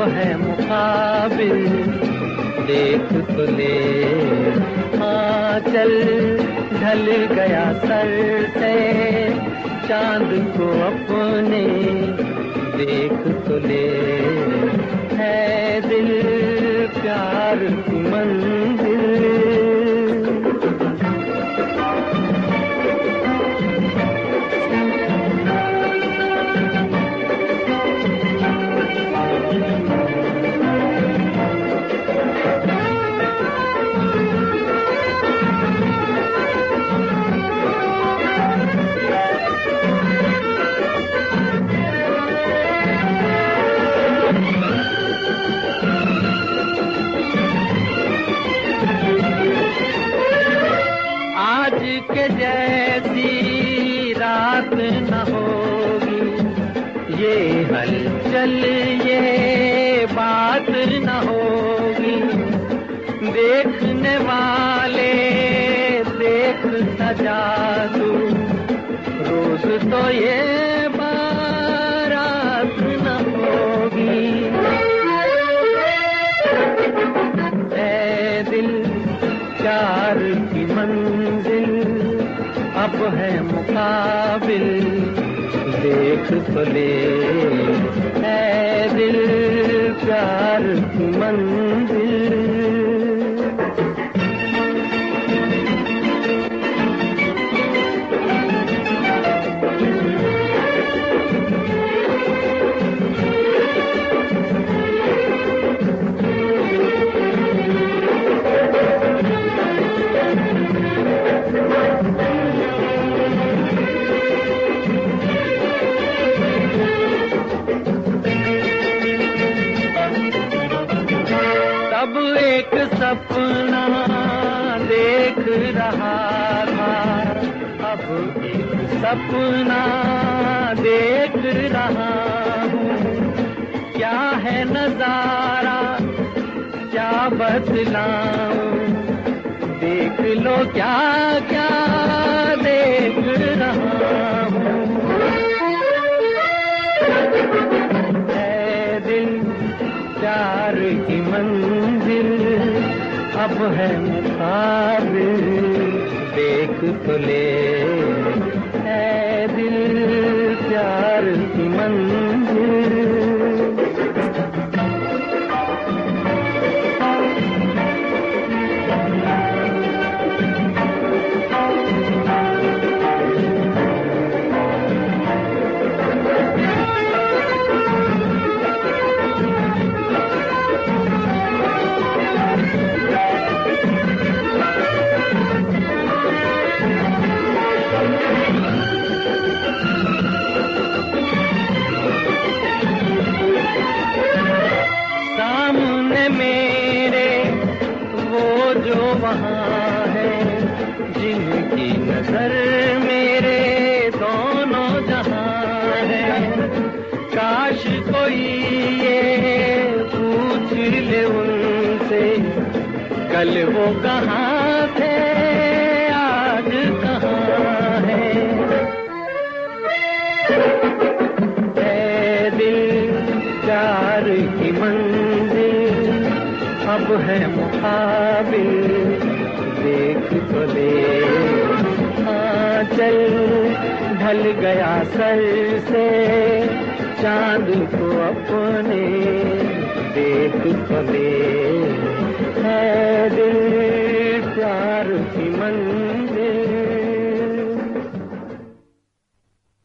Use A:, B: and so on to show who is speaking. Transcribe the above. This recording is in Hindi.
A: है मुकाबिल देख तो ले। हाँ चल ढल गया सर से चांद को अपने देख तो ले। है दिल प्यार की मंजिल। आज के जैसी रात न होगी ये हलचल ये बात न होगी। देखने वाले देख सजा तू रोज तो ये बारात न होगी। ऐ दिल प्यार की मंजिल अब है मुकाबिल देख तो ले। ऐ दिल प्यार की मंजिल। तब एक सपना देख रहा था अब एक सपना देख रहा हूँ। क्या है नजारा क्या बतलाऊं देख लो क्या क्या देख रहा हूँ। ऐ दिल प्यार की मंजिल अब है मुकाबिल देख तो ले। ऐ दिल प्यार की मंजिल। सामने मेरे वो जो वहाँ है जिनकी नजर मेरे दोनों जहाँ है। काश कोई ये पूछ ले उनसे कल वो कहाँ थे आज कहाँ है। ऐ दिल प्यार की मंजिल अब है मुकाबिल देख तो ले। हाँ चल ढल गया सर से चांद को अपने देख तो ले। है दिल प्यार की मंजिल।